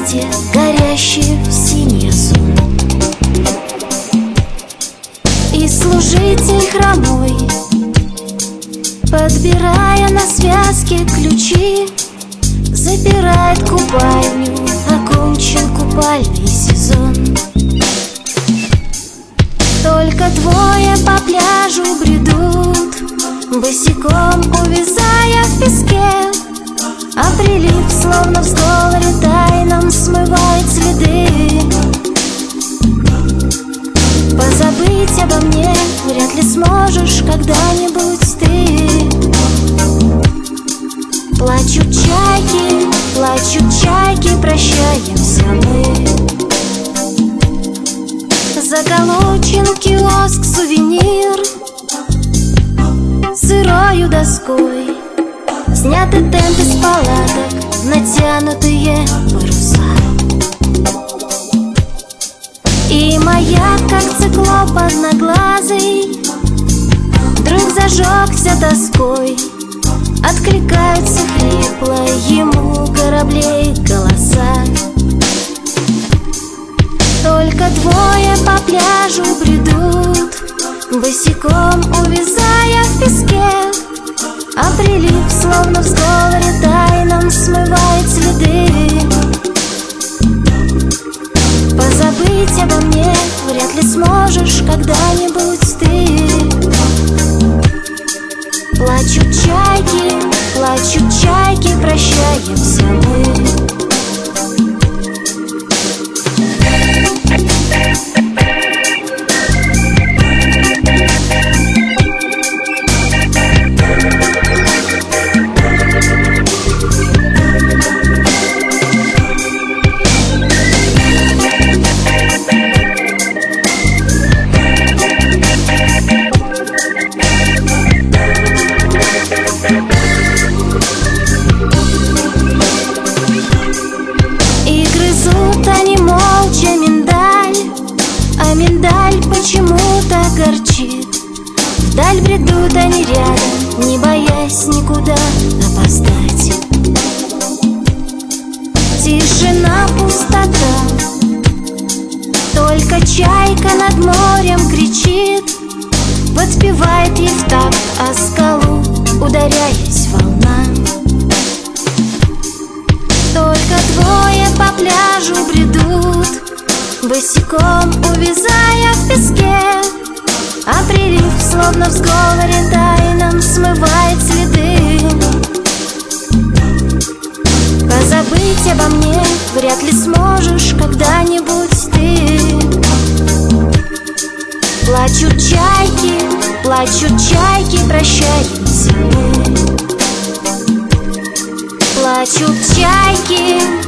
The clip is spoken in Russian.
платье, горящее в синий озон. И служитель хромой, подбирая на связке ключи, запирает купальню, окончен купальный сезон. Только двое по пляжу бредут, босиком увязая в песке, а прилив, словно в сговоре тайном, смывает следы. Позабыть обо мне вряд ли сможешь когда-нибудь ты. Плачут чайки, прощаемся мы. Заколочен киоск-сувенир сырою доской, сняты тенты с палаток, натянутые паруса. И маяк, как циклоп одноглазый, вдруг зажегся тоской. Откликаются хрипло ему кораблей голоса. Только двое по пляжу бредут, босиком увязая в песке, а прилив, словно в сговоре тайном, смывает следы. Позабыть обо мне вряд ли сможешь когда-нибудь ты. Плачут чайки, прощаемся мы. Почему-то горчит. Вдаль бредут они рядом, не боясь никуда опоздать. Тишина, пустота, только чайка над морем кричит, подпевает ей в такт о скалу, ударяясь волна. Только двое по пляжу бредут, босиком увязая в песке, а прилив, словно в сговоре тайном, смывает следы. Позабыть обо мне вряд ли сможешь когда-нибудь ты. Плачут чайки, прощаемся мы. Плачут чайки,